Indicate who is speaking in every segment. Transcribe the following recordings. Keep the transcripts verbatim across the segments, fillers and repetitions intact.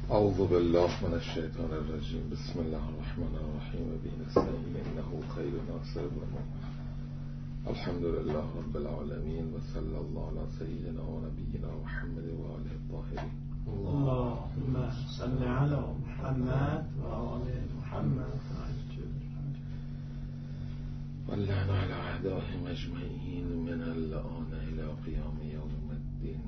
Speaker 1: اعوذ بالله من الشیطان الرجیم. بسم الله الرحمن الرحیم. به نستعین انه خیر ناصر و مؤمن. الحمد لله رب العالمین و صلی الله علی سیدنا و نبینا محمد و آله الطاهرین.
Speaker 2: اللهم صل علی محمد و آل محمد
Speaker 1: واللعن على اعدائهم اجمعین من الآن الى قیام یوم الدین.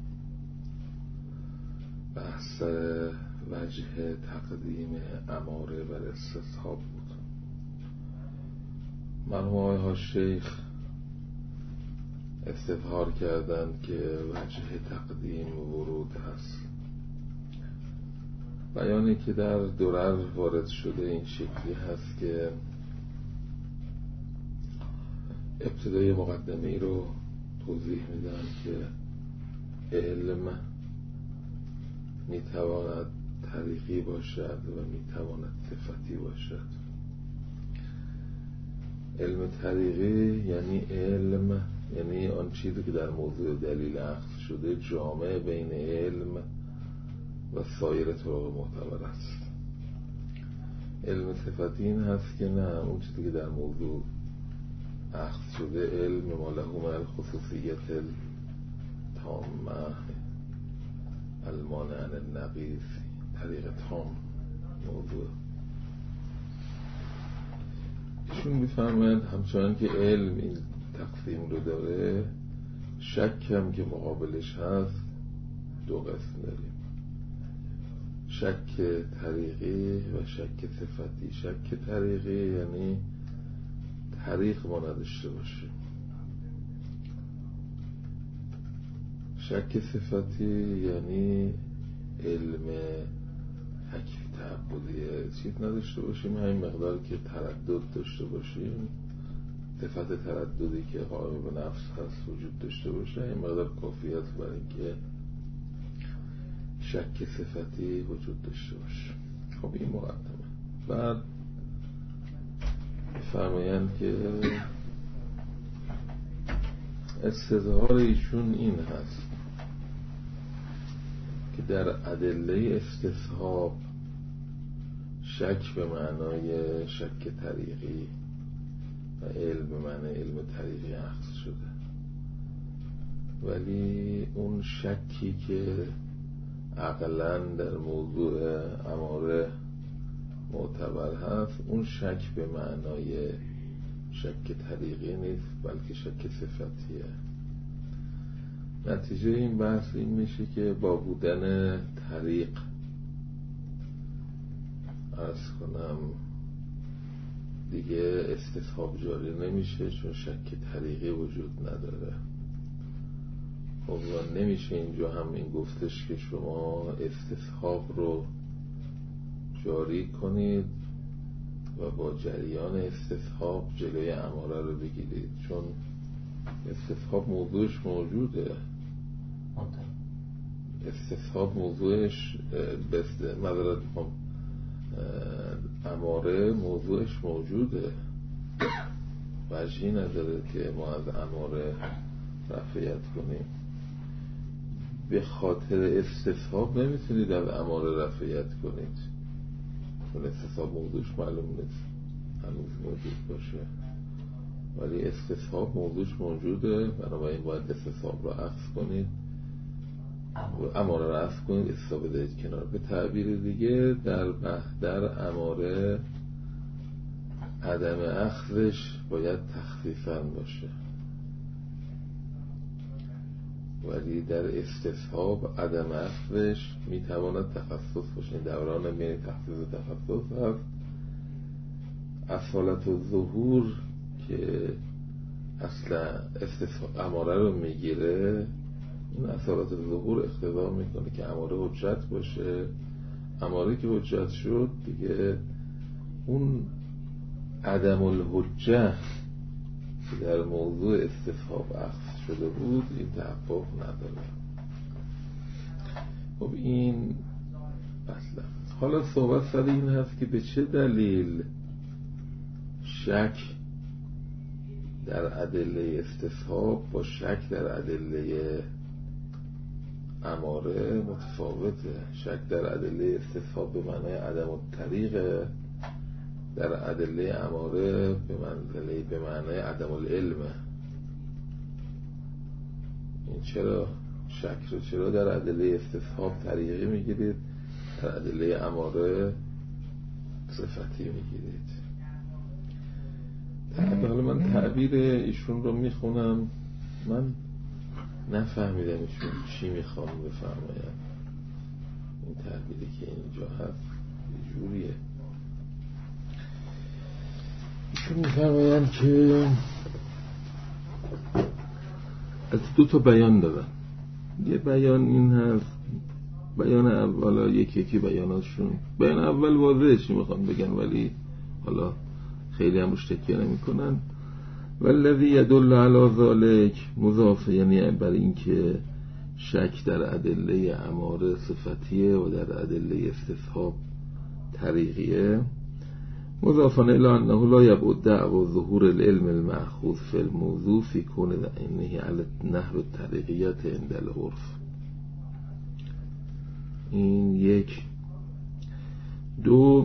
Speaker 1: بحث وجه تقدیم اماره بر استصحاب بود. مرحوم آقای شیخ استظهار کردند که وجه تقدیم ورود هست. بیانی که در درر وارد شده این شکلی هست که ابتدای مقدمه رو توضیح میدن که علم میتواند طریقی باشد و میتواند صفتی باشد. علم طریقی یعنی علم یعنی آن چیزی که در موضوع دلیل اخذ شده جامع بین علم و سایر طرق معتبر است. علم صفتی این هست که نه، اون چیزی که در موضوع اخذ شده علم ما له من الخصوصیت التامه المانع عن النقیض، طریق تام موضوع. ایشون میفهمند همچنان که علم این تقسیم رو داره، شک هم که مقابلش هست دو قسم داریم: شک طریقی و شک صفتی. شک طریقی یعنی طریق ما نداشته باشیم. شک صفتی یعنی علم تکلیف تعبدی چیز نداشته باشیم، همین مقدار که تردد داشته باشیم، صفت ترددی که قائم به نفس هست وجود داشته باشه، این مقدار کافی است برای اینکه شک صفتی وجود داشته باشه. خب این مقدمه. بعد فرمایند که استظهار ایشون این هست که در ادله استصحاب شک به معنای شک طریقی و علم به معنای علم طریقی اخذ شده، ولی اون شکی که عقلاً در موضوع اماره معتبر هست، اون شک به معنای شک طریقی نیست بلکه شک صفتیه. نتیجه این بحث این میشه که با بودن طریق عرض کنم دیگه استصحاب جاری نمیشه، چون شک طریقی وجود نداره. خب نمیشه اینجا هم این گفتش که شما استصحاب رو جاری کنید و با جریان استصحاب جلوی اماره رو بگیرید، چون استصحاب موضوعش موجوده. استصحاب موضوعش بسته مذارت اماره موضوعش موجوده، وجهی نداره که ما از اماره رفعیت کنیم. به خاطر استصحاب نمیتونید از اماره رفعیت کنید، چون استصحاب موضوعش معلوم نیست هنوز موجود باشه، ولی استصحاب موضوعش موجوده. بنابراین باید استصحاب رو عفو کنید، اماره رو عفو کنید، استصحاب بدهید کنار. به تعبیر دیگه در در اماره عدم اخذش باید تخفیفاً باشه، ولی در استصحاب عدم اخذش میتواند تخصص باشه. دوران بین تخصیص و تخصص هست. اصالت و ظهور که اصلا استصحاب اماره رو میگیره، این اصالت و ظهور اقتضا میکنه که اماره حجت باشه. اماره که حجت شد دیگه اون عدم الحجه که در موضوع استصحاب اخذ شده بود این تحقق نداره. خب این مثلا حالا صحبت سر این هست که به چه دلیل شک در ادله استصحاب با شک در ادله اماره متفاوته. شک در ادله استصحاب به معنای عدم الطریقه، در ادله اماره به منزله به معنای عدم العلمه. این چرا شک رو چرا در ادله استصحاب طریقی میگیرید، در ادله اماره صفتی میگیرید؟ حالا من تعبیر ایشون رو میخونم، من نفهمیدم ایشون چی میخوام بفرمایم. این تعبیری که اینجا هست یه جوریه. ایشون میفرمایم که از دو تا بیان دارم. یه بیان این هست، بیان اول، یکی یکی بیاناتشون. بیان اول واضحه چی میخوام بگن، ولی حالا خیلی هم روش تکیه نمی کنن. والذی یدل علی ذالک مضاف، یعنی بر این که شک در ادله اماره صفتیه و در ادله استصحاب طریقیه. مضافا الی انه لا یبعد دعوی ظهور العلم المأخوذ فی الموضوع فی کون انه علی نحو الطریقیت عند العرف. این یک. دو،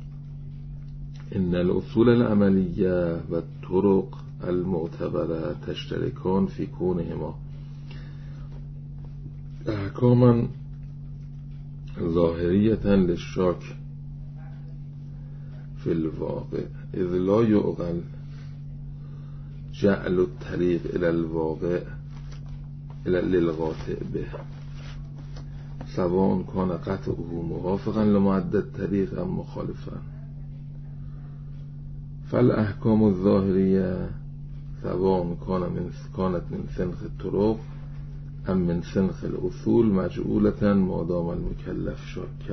Speaker 1: ان الاصول العملیه و الطرق المعتبره تشترکان فی کونهما احکاما ظاهریه للشاک فی الواقع اذ لا یعقل جعل الطریق الى الواقع الى للقاطع به سواء کان قطعه موافقا لمعد الطریق ام مخالفا. فالاحکام الظاهریه سواء کان من کانت من سنخ الطرق ام من سنخ الاصول مجعولة ما دام المکلف شاکا.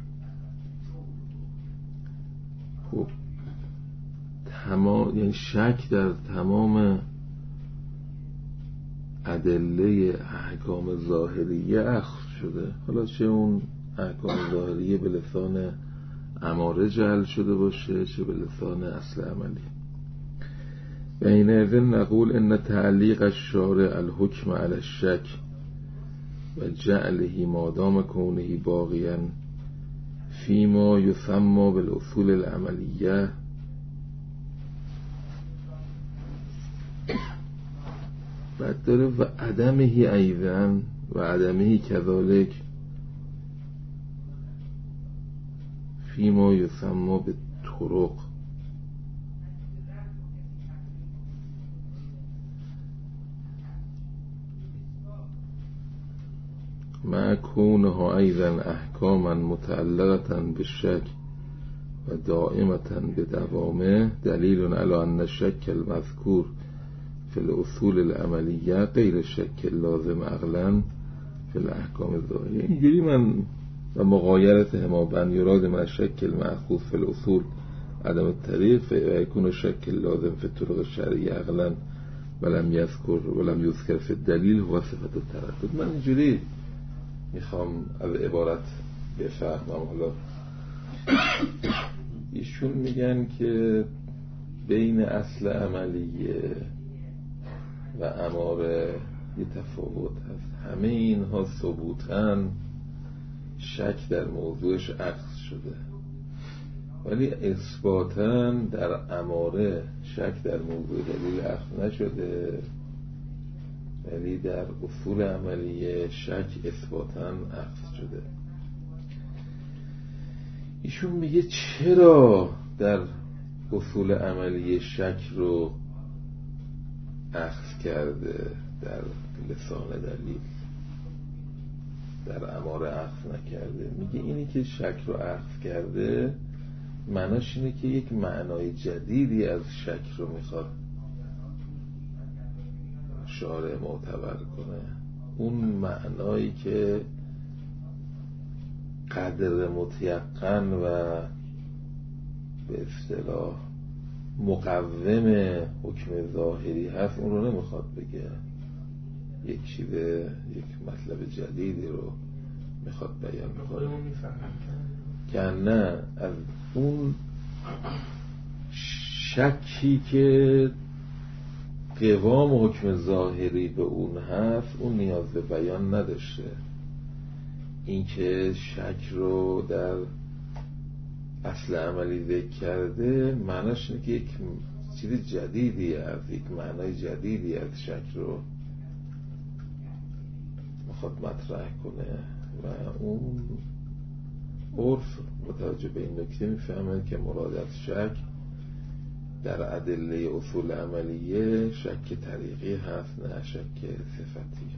Speaker 1: خب تمام، یعنی شک در تمام ادله احکام ظاهریه اخذ شده. حالا چه اون احکام ظاهریه به لسان اماره جعل شده باشه چه به لسان اصل عملی. و این اذن نقول ان تعلیق الشارع الحکم علی الشک و جعله مادام کونه باقیا فیما یسمى بالاصول العملیه بعد داره و عدمه ایضا و عدمه کذالک فیما یسمى بالطرق. مع کونها ایضا احکاما متعلقه بالشک و دائمه بدوامه دلیل علی ان الشک المذکور فی الاصول العملیه غیر الشک لازم عقلا فی الاحکام الظاهریه. اینجوری من و مغایرت همابن یراد من الشک المأخوذ فی الاصول عدم الطریق فیکون الشک لازم فی الطرق الشرعیه عقلا ولم یذکر ولم یذکر فی الدلیل هو صفت التردد. من اینجوری میخوام از عبارت بفهمم. حالا ایشون میگن که بین اصل عملیه و اماره یه تفاوت هست. همه اینها ثبوتاً شک در موضوعش اخذ شده، ولی اثباتاً در اماره شک در موضوع دلیل اخذ نشده، ولی در اصول عملیه شک اثباتاً اخذ شده. ایشون میگه چرا در اصول عملیه شک رو اخذ کرده در لسان دلیل، در اماره اخذ نکرده؟ میگه اینی که شک رو اخذ کرده معناش اینه که یک معنای جدیدی از شک رو میخواد شارع معتبر کنه. اون معنایی که قدر متیقن و به اصطلاح مقوم حکم ظاهری هست اون رو نمیخواد بگه، یک چیز یک مطلب جدیدی رو میخواد بیان کنه. که نه از اون شکی که قوام حکم ظاهری به اون هست اون نیاز به بیان نداشته. اینکه شک رو در اصل عملی ذکر کرده معناش اینه که یک چیز جدیدی از یک معنای جدیدی از شک رو میخواد مطرح کنه و اون عرف متوجه به این نکته میفهمه که مراد از شک در ادله اصول عملیه شک طریقی هست نه شک صفتی.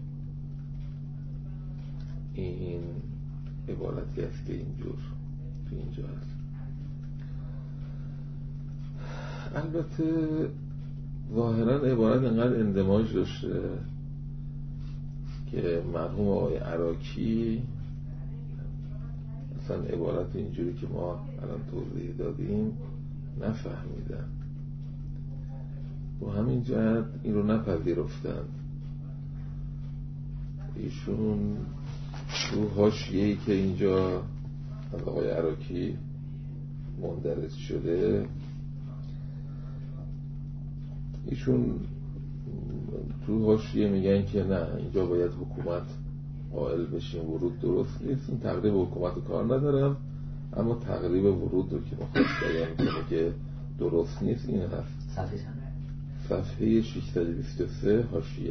Speaker 1: این عبارتی است که اینجور تو اینجا هست. البته ظاهرا عبارت انقدر اندماج داشته که مرحوم آقای عراقی اصلا عبارت اینجوری که ما الان توضیح دادیم نفهمیدن، با همین جهت این رو نپذیرفتن. ایشون تو حاشیه‌ای که اینجا از آقای عراقی مندرج شده، ایشون تو حاشیه میگن که نه اینجا باید حکومت قائل بشیم، ورود درست نیست. این تقریب حکومت رو کار ندارم، اما تقریب ورود رو که میخواد بیان کنه که درست نیست این هست.
Speaker 3: صفحه چند؟
Speaker 1: صفحه ششصد و بیست و سه حاشیه.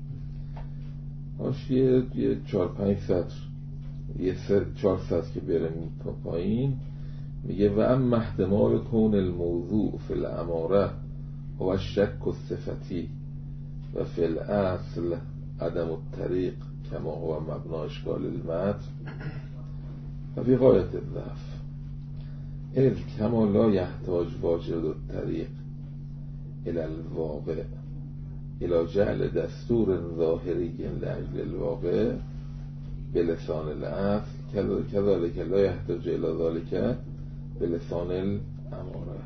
Speaker 1: حاشیه یه چهار پنج سطر، یه سه چهار سطر که برم پایین میگه و ام احتمال کون الموضوع فی الاماره و الشک الصفتی و فی الاصل عدم الطریق کما هو مبنا اشکال المتن و فی غایت الضعف اذ کما لا یحتاج واجد الطریق الى الواقع الى جعل دستور ظاهری لاجل الواقع بلسان الاصل كذلك لا يحتاج الى ذلك بلسان الاماره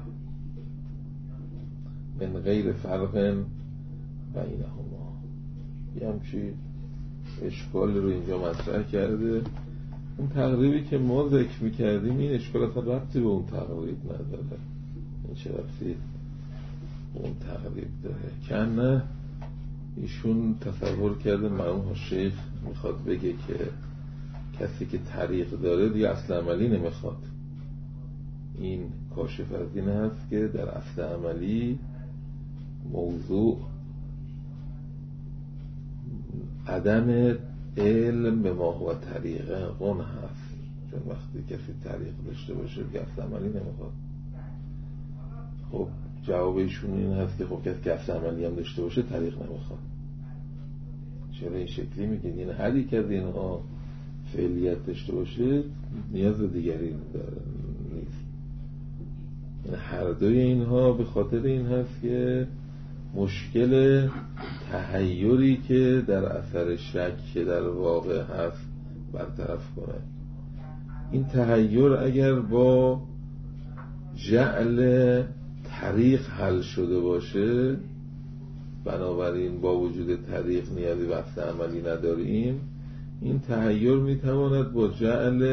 Speaker 1: من غیر فرق بینهما. یه همچی اشکال رو اینجا مطرح کرده. اون تقریبی که ما ذکر میکردیم این اشکال اصلا ربطی به اون تقریب نداره. این چه ربطی به اون تقریب داره؟ کنه ایشون تصور کرده مرحوم شیخ میخواد بگه که کسی که طریق داره دیگه اصل عملی نمیخواد. این کاشف از این هست که در اصل عملی موضوع عدم علم به ما هو طریقه اون هست، چون وقتی کسی طریق داشته باشه دیگه اصل عملی نمیخواد. خب جواب ایشون این هست که خب کسی که اصل عملی هم داشته باشه طریق نمیخواد. چرا این شکلی میگین؟ این حدی که از اینها فعلیت داشته باشه نیاز دیگری نیست. هر دوی اینها به خاطر این هست که مشکل تحیری که در اثر شک که در واقع هست برطرف کنه. این تحیر اگر با جعل طریق حل شده باشه، بنابراین با وجود طریق نیازی به اصل عملی نداریم، این تحیر میتواند با جعل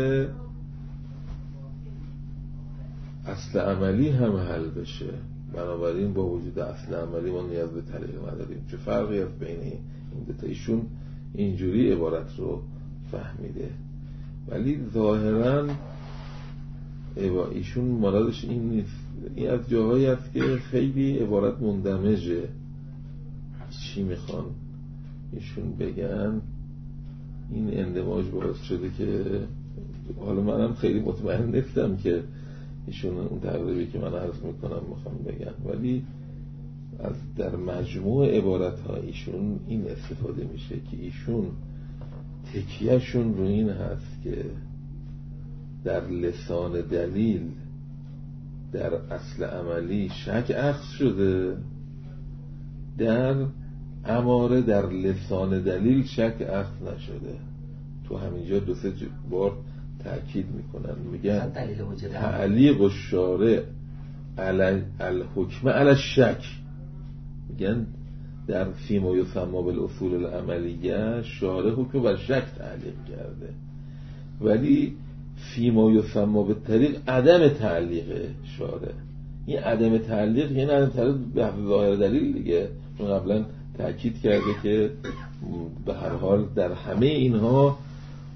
Speaker 1: اصل عملی هم حل بشه. بنابراین با وجود اصل عملی ما نیاز به طریق نداریم. چه فرقی هست بین این دو تا؟ ایشون اینجوری عبارت رو فهمیده، ولی ظاهرا ایشون مرادش این نیست. این از جاهایی هست که خیلی عبارت مندمجه. چی میخوان ایشون بگن؟ این اندماج باعث شده که حالا منم خیلی مطمئن نیستم که ایشون اون تقریبی که من عرض میکنم میخوام بگن، ولی از در مجموع عبارت ها ایشون این استفاده میشه که ایشون تکیهشون رو این هست که در لسان دلیل در اصل عملی شک اخذ شده، در اماره در لسان دلیل شک اخذ نشده. تو همینجا دو سه بار تأکید میکنن، میگن تعلیق الشارع علی الحکم علی الشک. میگن در فیما یسمى بالاصول العملیه شارع حکم بر شک تعلیق کرده، ولی فیما یسمى بالطریق عدم تعلیق شارع. این عدم تعلیق یعنی عدم تعلیق به ظاهر دلیل دیگه، چون قبلا تأکید کرده که به هر حال در همه اینها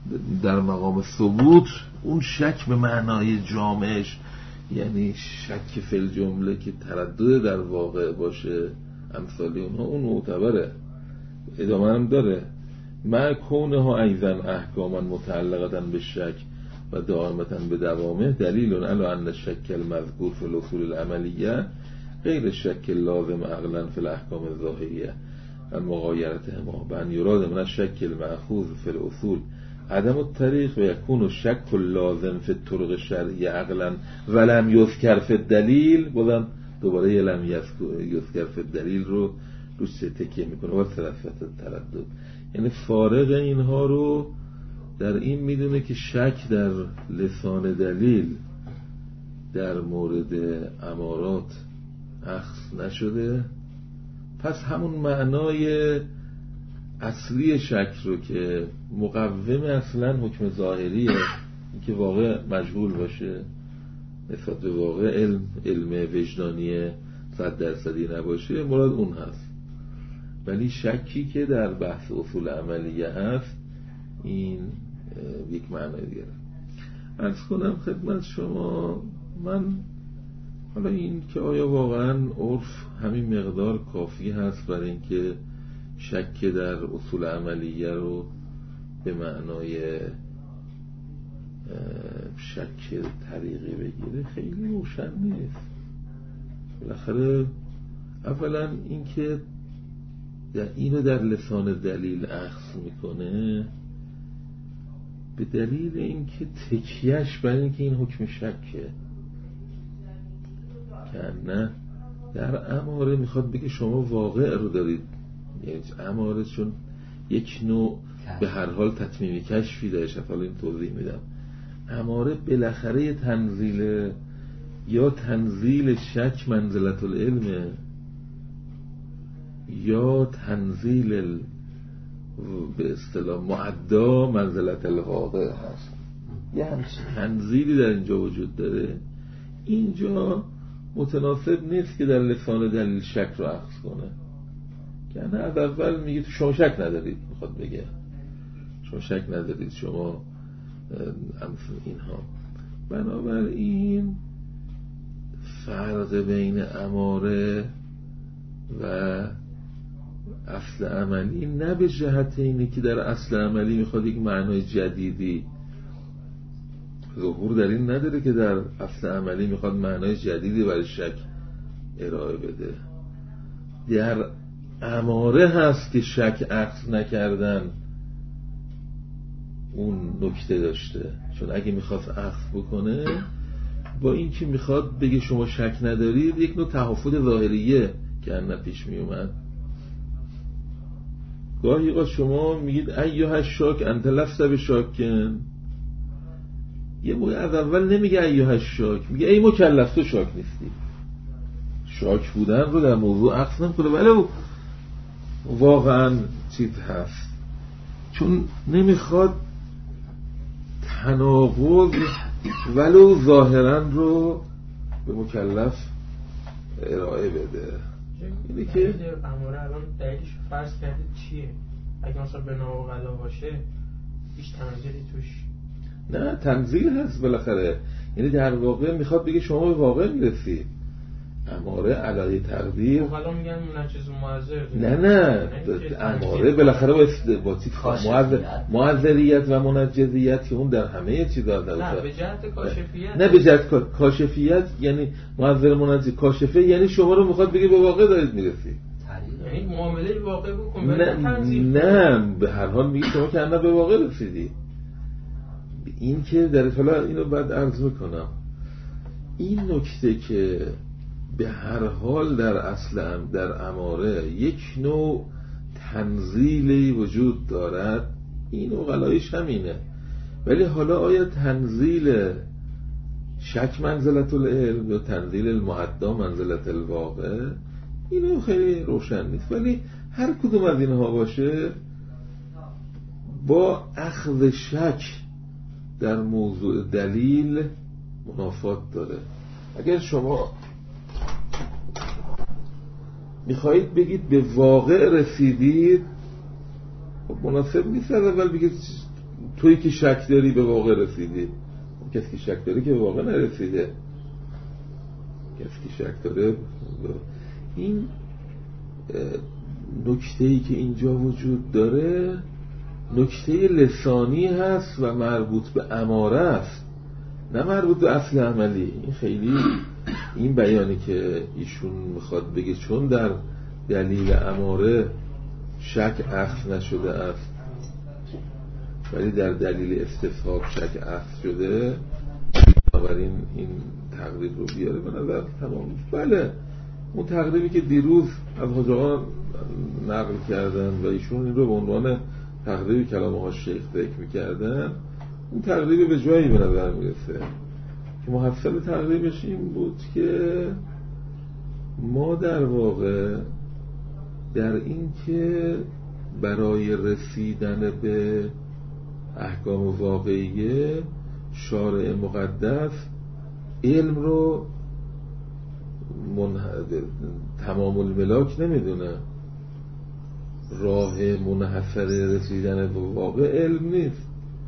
Speaker 1: در مقام ثبوت اون شک به معنای جامعش، یعنی شک فی الجمله که تردد در واقع باشه امثالی اونها، اون معتبره، ادامه هم داره. مع کونها ایضا احکاما متعلقه به شک و دائمتا به دوامه دلیل علی ان الشک المذکور فی الاصول العملیه غیر الشک لازم عقلا فی الاحکام الظاهریه مغایرتهما بان یراد من الشک المأخوذ فی الاصول عدم الطریق و یکون الشک لازم فی الطرق الشرعیه عقلا ولم یذکر فی الدلیل. بازم دوباره لم یذکر فی الدلیل رو روش تکیه میکنه و ثلاثت تردد، یعنی فارغ اینها رو در این میدونه که شک در لسان دلیل در مورد امارات اخذ نشده، پس همون معنای اصلی شک رو که مقوم اصلا حکم ظاهریه، که واقع مجهول باشه نسبت به واقع، علم علم وجدانی صد درصدی نباشه، مراد اون هست. ولی شکی که در بحث اصول عملیه هست این یک معنای دیگه. عرض کنم خدمت شما، من حالا این که آیا واقعا عرف همین مقدار کافی هست برای اینکه شک در اصول عملیه رو به معنای شک طریقی بگیره، خیلی روشن نیست. بالاخره اولا اینکه اینو در لسان دلیل اخذ میکنه به دلیل اینکه تکیهش برای اینکه این حکم شکه، که نه در اماره میخواد بگه شما واقع رو دارید، یعنی اماره چون یک نوع به هر حال تتمیمی کشفی داره، حالا این توضیح میدم. اماره بالاخره تنزیل یا تنزیل شک منزلت العلم یا تنزیل به اصطلاح معدا منزلت الواقع هست، یه همچین تنزیلی در اینجا وجود داره. اینجا متناسب نیست که در لسان دلیل شک رو اخذ کنه، که نه از اول میگه شما شک ندارید، میخواد بگه شما شک ندارید شما اینها. بنابراین فرق بین اماره و اصل عملی نه به جهت اینه که در اصل عملی میخواد یک معنای جدیدی ظهور در این نداره که در اصل عملی میخواد معنای جدیدی برای شک ارائه بده. در اماره هست که شک اخذ نکردن اون نکته داشته، چون اگه میخواد اخذ بکنه با این که میخواد بگه شما شک ندارید، یک نوع تحفظ ظاهریه که ان پیش میومد. گاهی اوقات شما میگید ایها الشاک انت لست بشاکن، یه موقع از اول نمیگه ایها الشاک، میگه ای مکلف تو شاک نیستی. شاک بودن رو در موضوع اخذ نمیکنه، ولی واقعا چیز هست، چون نمیخواد تناقض ولو ظاهرا رو به مکلف ارائه بده. اینی که
Speaker 2: اماره الان دلیلش فرض کردید چیه؟ اگه مثلا به ناقلا باشه هیچ تنزیلی توش
Speaker 1: نه، تنزیل هست بالاخره، یعنی در واقع میخواد بگه شما به واقع میرسی. اماره علاوه تقدیر
Speaker 2: حالا میگن منجز معذر،
Speaker 1: نه نه اماره بالاخره با معذریت و منجزیت که اون در همه چیزا داره.
Speaker 2: نه به جهت کاشفیت،
Speaker 1: نه به جهت کاشفیت، یعنی معذر منجز کاشفه، یعنی شما رو میخواد بگه به واقع دارید میرسی،
Speaker 2: یعنی معامله واقع بکن.
Speaker 1: نه نه به هر حال میگه شما که انا به واقع رسیدی. این که در حالا اینو بعد عرض میکنم، این نکته که به هر حال در اصل در اماره یک نوع تنزیلی وجود دارد، این اقلایش همینه. ولی حالا آیا تنزیل شک منزلت العلم یا تنزیل المعدا منزلت الواقع، اینو خیلی روشن نیست. ولی هر کدوم از اینها باشه با اخذ شک در موضوع دلیل منافات داره. اگر شما میخواهید بگید به واقع رسیدید، خب مناسب نیست از اول بگید تویی که شک داری به واقع رسیدی، کسی که شک داره که به واقع نرسیده. کسی که شک داره. این نکته‌ای که اینجا وجود داره نکته لسانی هست و مربوط به اماره است، نه مربوط به اصل عملی. این خیلی این بیانی که ایشون میخواد بگه چون در دلیل اماره شک اخذ نشده است ولی در دلیل استصحاب شک اخذ شده، بنابراین این تقریب رو بیاره به نظر تمام. بله اون تقریبی که دیروز از حاج آقا نقل کردن و ایشون این رو به عنوان تقریب کلام ها شیخ ذکر میکردن، اون تقریب به جایی به نظر میرسه که محصل تقریبش این بود که ما در واقع در این که برای رسیدن به احکام واقعیه شارع مقدس علم رو منح... تمام الملاک نمیدونه، راه منحصر رسیدن به واقع علم نیست.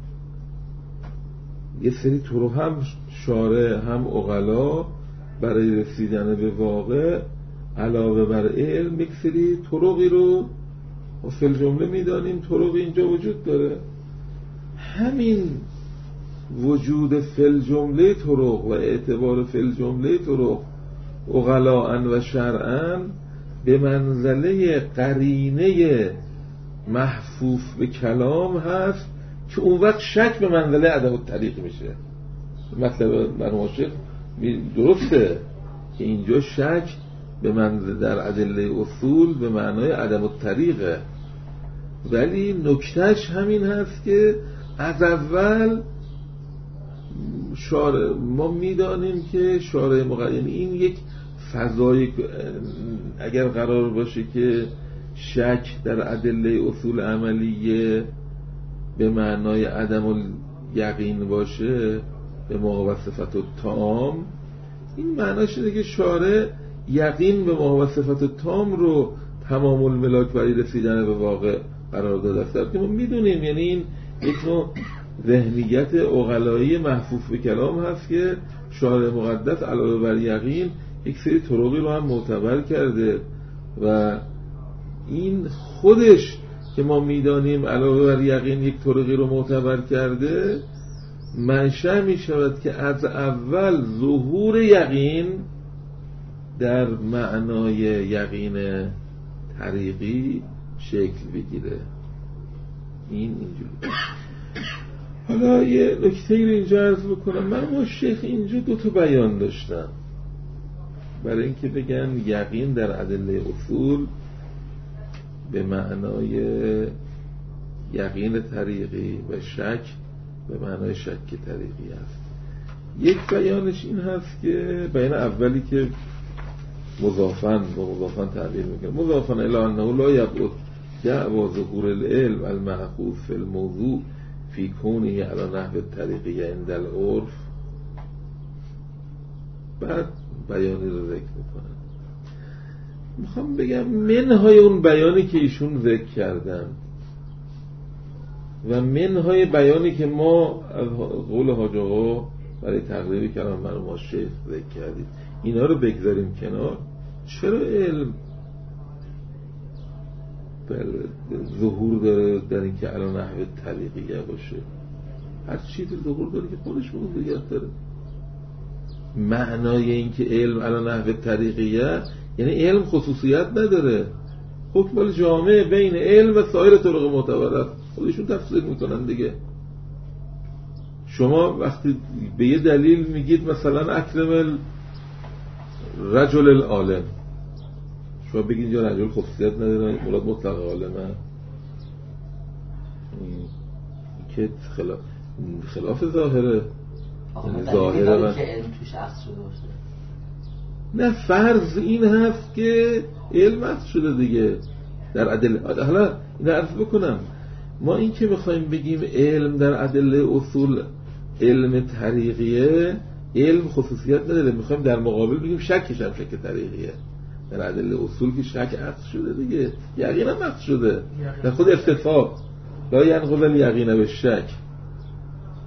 Speaker 1: یه سری طرق هم شارع هم عقلا برای رسیدن به واقع علاوه بر علم یک سری طرقی رو فی الجمله میدانیم طرق اینجا وجود داره. همین وجود فی الجمله طرق و اعتبار فی الجمله طرق عقلاء و شرعاً به منزله قرینه محفوف به کلام هست که اون وقت شک به منزله عدم الطریق میشه. مطلب مرحوم شیخ درسته که اینجا شک به منزله در ادله اصول به معنای عدم الطریقه، ولی نکتهش همین هست که از اول شارع ما میدانیم که شارع مقدس، یعنی این یک فضای اگر قرار باشه که شک در ادله اصول عملیه به معنای عدم الیقین باشه به ما و صفت التام، این معناش اینه که شارع یقین به ما و صفت تام رو تمام الملاک برای رسیدن به واقع قرار داده است که ما میدونیم. یعنی این یک نوع ذهنیت عقلایی محفوف به کلام هست که شارع مقدس علاوه بر یقین یک سری طرقی رو هم معتبر کرده و این خودش که ما میدانیم علاوه بر یقین یک طرقی رو معتبر کرده منشأ می شود که از اول ظهور یقین در معنای یقین طریقی شکل بگیره. این اینجوری. حالا یه نکته رو اینجا عرض بکنم. من با شیخ اینجا دو تا بیان داشتم برای اینکه بگن یقین در ادله اصول به معنای یقین طریقی و شک به معنای شک طریقی است. یک بیانش این هست که بیان اولی که مضافاً با مضافاً تعبیر میکنه، مضافاً الی انه لا یبعد دعوا ظهور العلم المأخوذ فی الموضوع فی کونه علی نحو الطریقی عند العرف. بعد بیانی رو ذکر میکنن. میخوام بگم منهای اون بیانی که ایشون ذکر کردن و منهای بیانی که ما از قول حاج آقا برای تقریبی کلام مرحوم شیخ ذکر کردیم اینا رو بگذاریم کنار. چرا علم ظهور داره در این که علی نحو طریقیه باشه؟ هر چیزی ظهور داره که خودش موضوعیت داره. معنای این که علم علی نحو طریقیه یعنی علم خصوصیت نداره، حکم جامع بین علم و سایر طرق معتبر است. خودشون تفسیر میکنن دیگه. شما وقتی به یه دلیل میگید مثلا اکرم رجل العالم، شما بگید اینجا رجل خصوصیت نداره، مراد مطلق عالمه، که خلاف خلاف ظاهره.
Speaker 3: ظاهره و که علم توش اصل شده باشه.
Speaker 1: نه، فرض این هست که علم اصل شده دیگه در ادله. حالا این عرض بکنم، ما این که میخوایم بگیم علم در ادله اصول علم طریقیه، علم خصوصیت نداره، میخوایم در مقابل بگیم شکش هم شک طریقیه. در ادله اصول که شک اصل شده دیگه، یقین هم اصل شده در خود استفاق لا ینقض الیقین بالشک.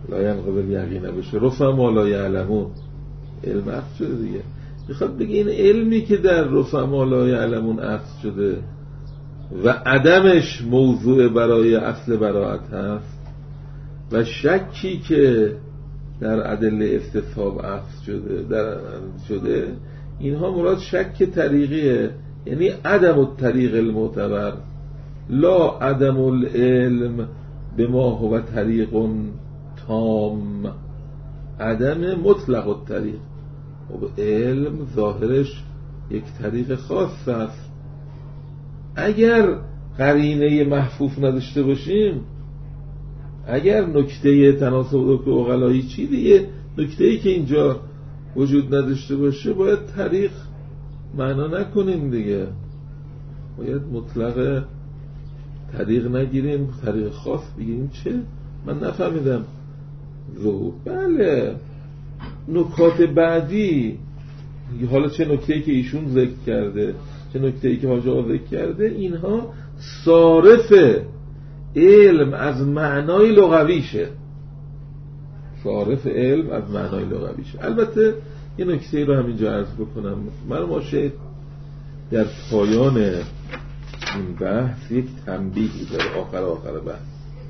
Speaker 1: لا ینقضی یقینه بشه رفما لا یعلمون علم عقد شده دیگه. میخواد بگه این علمی که در رفما لا یعلمون عقد شده و عدمش موضوع برای اصل براءت هست و شکی که در ادله استصحاب عقد شده در شده اینها مراد شک طریقیه، یعنی عدم الطریق المعتبر لا عدم العلم به ما هو طریق تام، عدم مطلق الطریق. و علم ظاهرش یک طریق خاص است. اگر قرینه محفوف نداشته باشیم، اگر نکته تناسب دو عقلایی چی دیگه نکته‌ای که اینجا وجود نداشته باشه باید طریق معنا نکنیم دیگه، باید مطلق طریق نگیریم، طریق خاص بگیریم. چه؟ من نفهمیدم ظهور. بله نکات بعدی، حالا چه نکته‌ای که ایشون ذکر کرده چه نکته‌ای که حاج آقا ذکر کرده، اینها صارف علم از معنای لغویشه، صارف علم از معنای لغویشه. البته یه نکته رو همینجا عرض بکنم، من ما شاید در پایان این بحث یک تنبیهی در آخر آخر بحث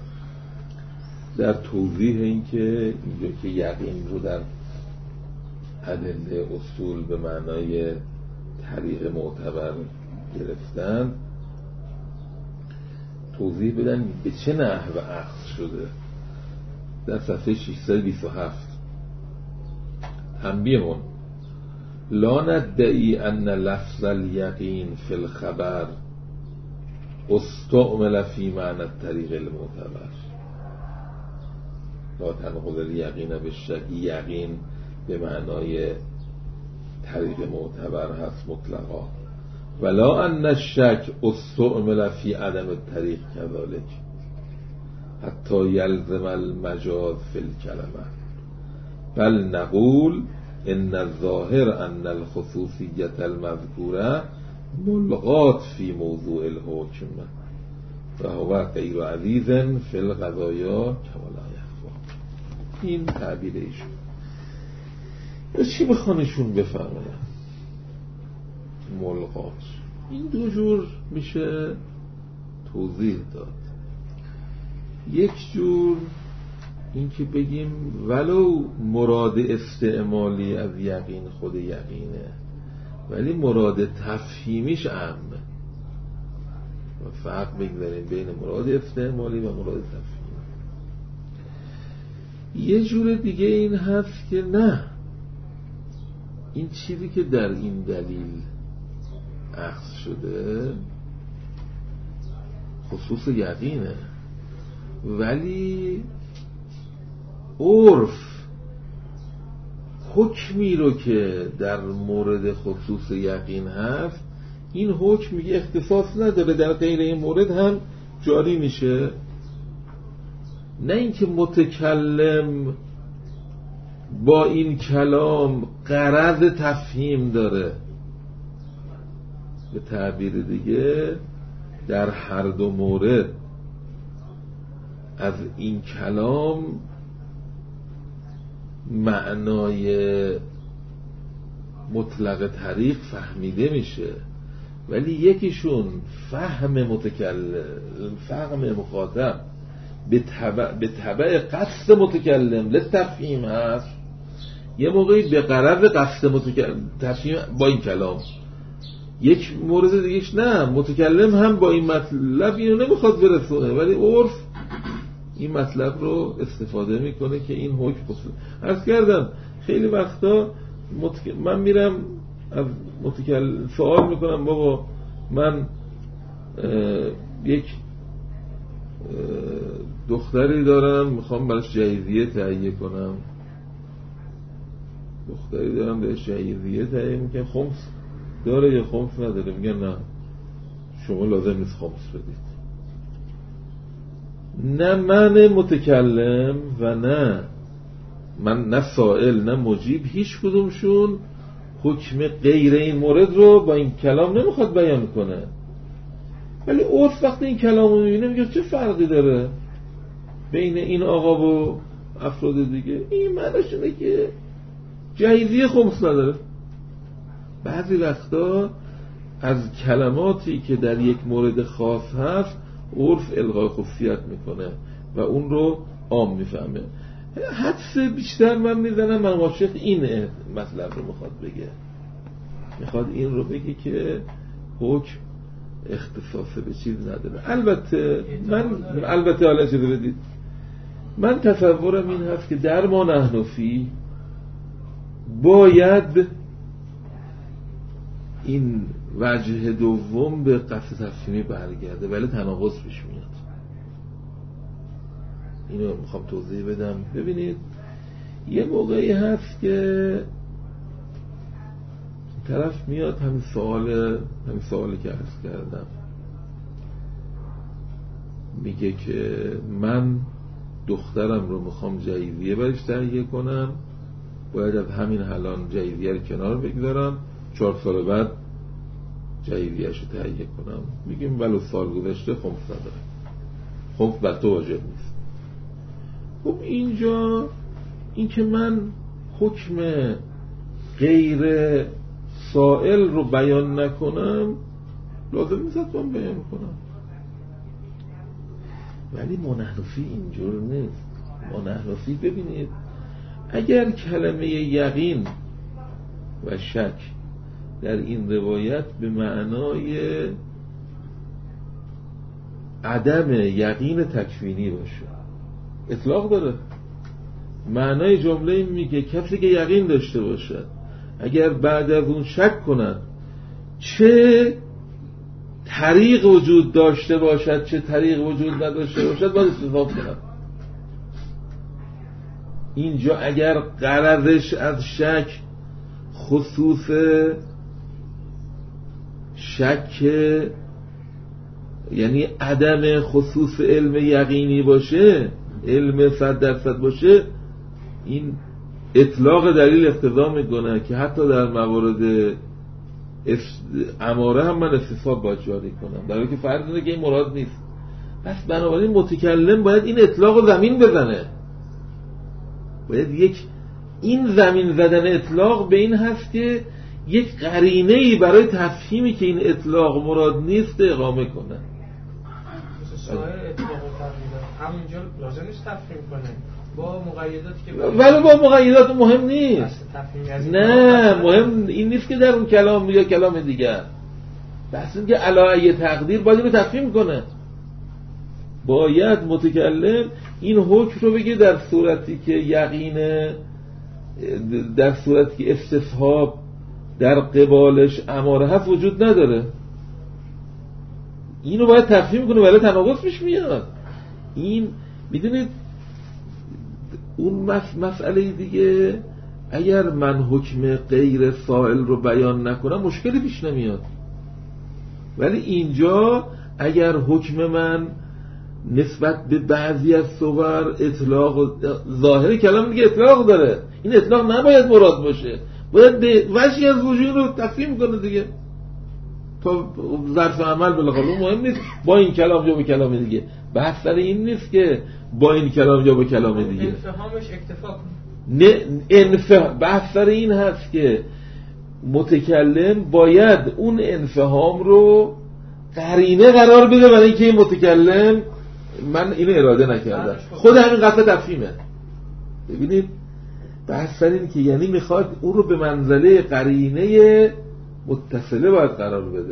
Speaker 1: در توضیح این که اینجا که یقین رو در ادله اصول به معنای طریق معتبر گرفتن، توضیح بدن به چه نحو عقد شده. در صفحه ششصد و بیست و هفت تنبیهون لا ندعی ان لفظ الیقین فی الخبر استعمل فی معنی الطریق المعتبر. لا تنقض الیقین بالشک، یقین به معنای طریق معتبر هست مطلقا. ولا ان الشک استعمل فی عدم الطریق كذلك حتی یلزم المجاز فی الکلمه، بل نقول ان الظاهر ان الخصوصیت المذکوره ملغات فی موضوع الحکم و هو غیر عزیز فی القضایا کما لا یخفی. این تعبیر ایشون. چی بخوانشون بفرمایم؟ ملغات این دو جور میشه توضیح داد. یک جور این که بگیم ولو مراد استعمالی از یقین خود یقینه ولی مراد تفهیمیش عامه، و فرق بگذاریم بین مراد استعمالی و مراد تفهیمی. یه جور دیگه این هست که نه، این چیزی که در این دلیل اخذ شده خصوص یقینه، ولی عرف حکمی رو که در مورد خصوص یقین هست این حکم میگه اختصاص نداره، در غیر این مورد هم جاری میشه. نه اینکه متکلم با این کلام غرض تفهیم داره، به تعبیر دیگه در هر دو مورد از این کلام معنای مطلق طریق فهمیده میشه، ولی یکیشون فهم متکلم، فهم مخاطب به تبع, به تبع قصد متکلم لتفهیم هست، یه موقعی به غرض قصد متکلم تفهیم با این کلام. یک مورد دیگهش نه، متکلم هم با این مطلب اینو نمیخواد برسونه ولی عرف این مطلب رو استفاده میکنه که این حکم خصوص. عرض کردم خیلی وقتا متک... من میرم از متکلم سوال میکنم بابا من یک دختری دارم میخوام براش جهیزیه تهیه کنم، دختری دارم براش جهیزیه تهیه میکنم، خمس داره یا خمس نداره؟ میگن نه شما لازم نیست خمس بدید. نه من متکلم و نه من، نه سائل نه مجیب، هیچ کدومشون حکم غیر این مورد رو با این کلام نمیخواد بیان کنه، ولی عرف وقتی این کلام رو میبینه میگه چه فرقی داره بین این آقا و افراد دیگه، این معنیش اینه که جایزی خمس نداره. بعضی وقتا از کلماتی که در یک مورد خاص هست عرف الغای خصوصیت میکنه و اون رو عام میفهمه. حدس بیشتر من میزنم من عاشق این مطلب رو میخواد بگه، میخواد این رو بگه که حکم اختصاص به چیز نداره. البته من البته حالا اجازه بدید من تصورم این هست که در ما نحنفی باید این وجه دوم به قصد تفهیمی برگرده، ولی تناقض پیش میاد. اینو میخوام توضیح بدم. ببینید یه موقعی هست که طرف میاد همین سوال همین سوالی که عرض کردم، میگه که من دخترم رو میخوام جایزیه برش تهیه کنم، باید از همین الان جایزیه رو کنار بگذارم، چهار سال بعد جایزیه‌اش رو تهیه کنم. میگیم ولو سال گذشته خمس نداره، خمس بر تو واجب نیست. خب اینجا این که من حکم غیر سائل رو بیان نکنم لازم نیست حتما بیان کنم. ولی منحنفی اینجور نیست. منحنفی ببینید اگر کلمه یقین و شک در این روایت به معنای عدم یقین تکوینی باشه، اطلاق داره. معنای جمله این میگه کسی که یقین داشته باشد اگر بعد از اون شک کند چه طریق وجود داشته باشد چه طریق وجود نداشته باشد باید استفاده کند. اینجا اگر غرضش از شک خصوص شک یعنی عدم خصوص علم یقینی باشه، علم صد درصد باشه، این اطلاق دلیل اقتضا میکنه که حتی در موارد اماره هم من استثبات باید جاری کنم، در حالی که فرض اینه که این مراد نیست. پس بنابراین متکلم باید این اطلاق رو زمین بزنه، باید یک این زمین زدن اطلاق به این هست که یک قرینه‌ای برای تفهیمی که این اطلاق مراد نیست اقامه کنه.
Speaker 2: سایر اطلاق و تقییدات همونجا لازم نیست تفهیم کنه با مقیداتی که
Speaker 1: ولی با مقیدات مهم نیست. نه مهم این نیست که در اون کلام یا کلام دیگر، بس این که علایه تقدیر باید اینو تفهیم کنه. باید متکلم این حکم رو بگه در صورتی که یقین، در صورتی که استصحاب در قبالش اماره هست وجود نداره، اینو باید تفهیم کنه ولی تناقض پیش میاد. این میدونید اون مسئله دیگه اگر من حکم غیر سائل رو بیان نکنم مشکلی پیش نمیاد، ولی اینجا اگر حکم من نسبت به بعضی از صور اطلاق ظاهر کلام دیگه اطلاق داره، این اطلاق نباید مراد باشه، باید به وجهی از وجود رو تفهیم کنه دیگه. تا ظرف عمل بالاخره مهم نیست با این کلام یا با کلام دیگه، بحث سر این نیست که با این کلام یا با کلام دیگه
Speaker 2: انفهامش اکتفا کنه.
Speaker 1: نه انفهم بحث سر این هست که متکلم باید اون انفهام رو قرینه قرار بده برای اینکه این متکلم من اینو اراده نکردم، خود همین قصد تفهیمه. ببینید بحث سر این که یعنی میخواد اون رو به منزله قرینه متصله باید قرار بده،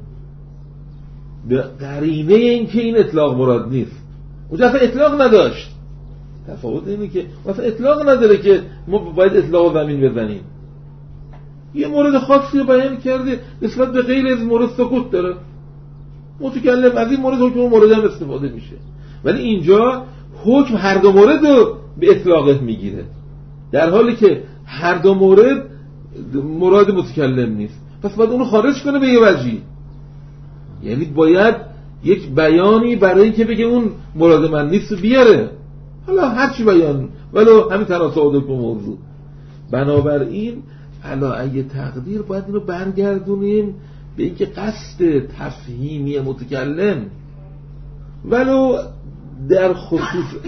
Speaker 1: به قرینه این که این اطلاق مراد نیست. اونجا اصلا اطلاق نداشت. تفاوت اینه که مثلا اطلاق نداره که ما باید اطلاق زمین بزنیم، یه مورد خاصی رو بیان کرده نسبت به غیر از مورد سکوت داره، متکلم از این مورد حکم مورد هم استفاده میشه، ولی اینجا حکم هر دو مورد رو به اطلاقه میگیره، در حالی که هر دو مورد مراد متکلم نیست. پس باید اونو خارج کنه به یه وجهی، یعنی باید یک بیانی برای اینکه بگه اون مراد من نیست بیاره، حالا هر چی بیان ولو همین تناسب به موضوع. بنابراین حالا اگه تقدیر باید اینو برگردونیم به اینکه قصد تفهیمی متکلم ولو در خصوص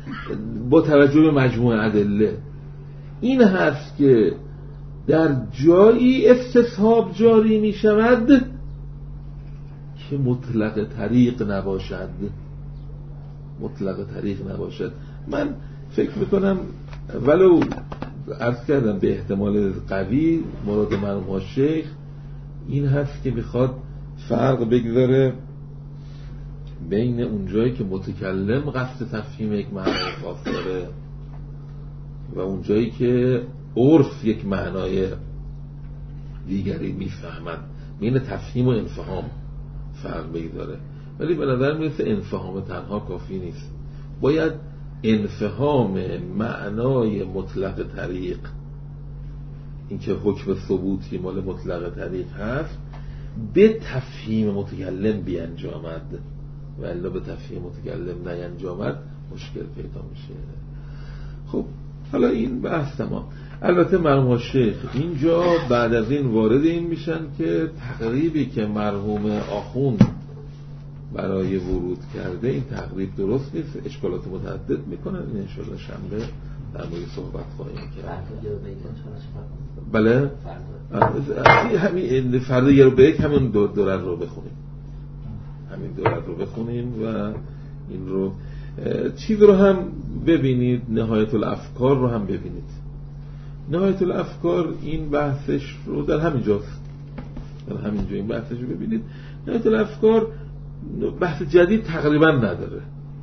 Speaker 1: با توجه به مجموع ادله این هست که در جایی استصحاب جاری می شود که مطلق طریق نباشد، مطلق طریق نباشد. من فکر میکنم ولو عرض کردم به احتمال قوی مراد مرحوم شیخ این هست که میخواد فرق بگذاره بین اون جایی که متکلم قصد تفهیم یک معنای خاص داره و اون جایی که عرف یک معنای دیگری میفهمن، بین تفهیم و انفهام فرق بگذاره. ولی به نظر میرسه انفهام تنها کافی نیست، باید انفهام معنای مطلق طریق، این که حکم ثبوتی مال مطلق طریق هست، به تفهیم متکلم بیانجامد و الا به تفهیم متکلم نینجامد مشکل پیدا میشه. خب حالا این بحث تمام. البته مرحوم شیخ اینجا بعد از این وارد این میشن که تقریبی که مرحوم آخوند برای ورود کرده این تقریب درست نیست، اشکالات متعدد میکنن. این انشاءالله شنبه در مورد صحبت خواهیم کرد. بله همین فردا یه رو به یک همین دورت رو بخونیم، همین دورت رو بخونیم و این رو چیز رو هم ببینید، نهایت الافکار رو هم ببینید. نهایت الافکار این بحثش رو در همین جاست، در همین جا این بحثش رو ببینید. نهایت الافکار بحث جدید تقریبا نداره،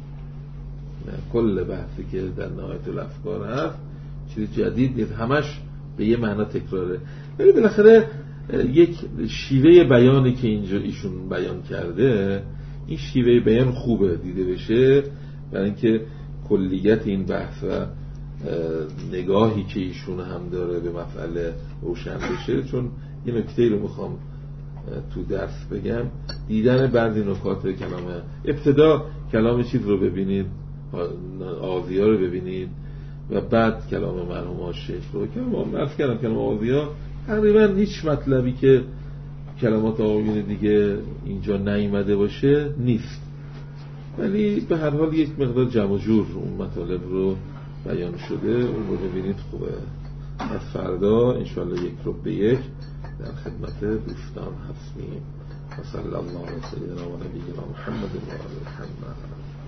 Speaker 1: کل بحثی که در نهایت الافکار هست چیز جدید نیست، همش به یه معنا تکراره. ولی بالاخره یک شیوه بیانی که اینجا ایشون بیان کرده، این شیوه بیان خوبه دیده بشه برای اینکه کلیت این بحث و نگاهی که ایشون هم داره به مسئله روشن بشه. چون یه نکته رو میخوام تو درس بگم، دیدن بعضی نکات کلام ابتدا کلام چیز رو ببینید، آغازی‌ها رو ببینید و بعد کلام مرحوم شیخ رو. کلام عرض کردم کلام آغازی‌ها تقریبا هیچ مطلبی که کلمات آقایون دیگه اینجا نیامده باشه نیست، ولی به هر حال یک مقدار جمع و جور اون مطالب رو بیان شده، اون رو ببینید خوبه. از فردا انشاءالله یک رو به یک در خدمت دوستان هستیم. و صلی الله علیه و سیدنا و نبینا محمد و آله محمد.